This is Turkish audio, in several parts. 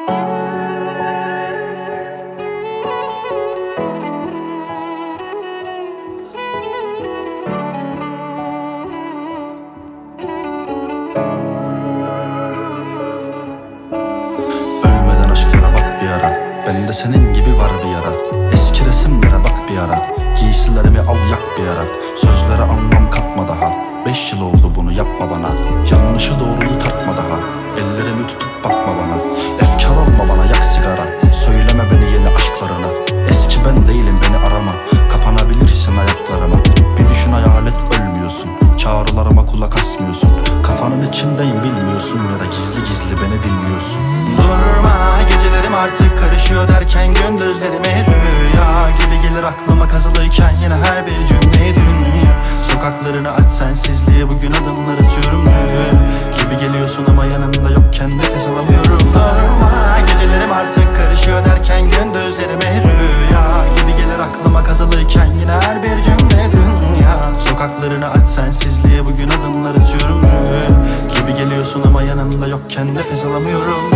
Ölmeden aşklara bak bir ara, bende senin gibi var bir yara. Eski resimlere bak bir ara, giysilerimi al yak bir ara. Sözlere anlam katma daha, 5 yıl oldu bunu yapma bana. Yanlışı doğruyu tartma daha, ellerimi tutup bakma bana. Efkar olma bana, yak sigara, söyleme beni yeni aşklarına. Eski ben değilim, beni arama, kapanabilirsin ayaklarıma. Bir düşün hayal et, ölmüyorsun, çağrılarıma kulak asmıyorsun. Kafanın içindeyim bilmiyorsun, ya da gizli gizli beni dinliyorsun. Durma, gecelerim artık karışıyor derken gündüzlerime rüya gibi gelir aklıma kazılıyken yine her bir cümle dünya. Sokaklarını aç sensizliğe, bugün adımlar atıyorum gibi geliyorsun ama yanımda yokken nefes alamıyorum. Durma, gecelerim artık karışıyor derken gündüzlerime rüya gibi gelir aklıma kazılıyken yine her bir cümle dünya. Sokaklarını aç sensizliğe, bugün adımlar atıyorum gibi geliyorsun ama yanımda yokken nefes alamıyorum.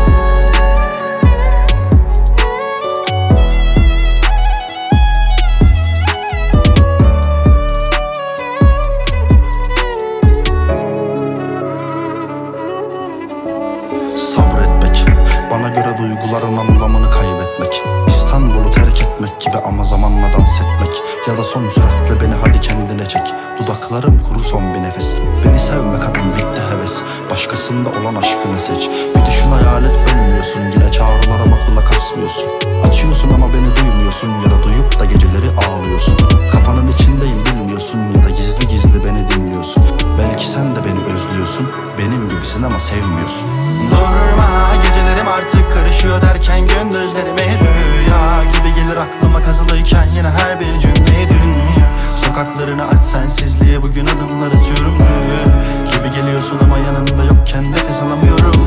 Sabretmek, bana göre duyguların anlamını kaybetmek. İstanbul'u terk etmek gibi ama zamanla dans etmek. Ya da son süratle beni hadi kendine çek. Dudaklarım kuru son bir nefes. Beni sevme kadın, bitti heves. Başkasında olan aşkını seç. Bir düşün hayal et, ölmüyorsun, yine çağrılarıma kulak asmıyorsun. Açıyorsun ama beni duymuyorsun, ya da duyup da geceleri ağlıyorsun. Kafanın içindeyim bilmiyorsun, ya da gizli gizli beni dinliyorsun. Belki sen de beni özlüyorsun, benim gibisin ama sevmiyorsun. Durma, gecelerim artık karışıyor derken gündüzlerime rüya gibi gelir aklıma kazılıyken yine her bir cümle dünya. Sokaklarını aç sensizliğe, bugün adımlar atıyorum gibi geliyorsun ama yanımda yokken nefes alamıyorum.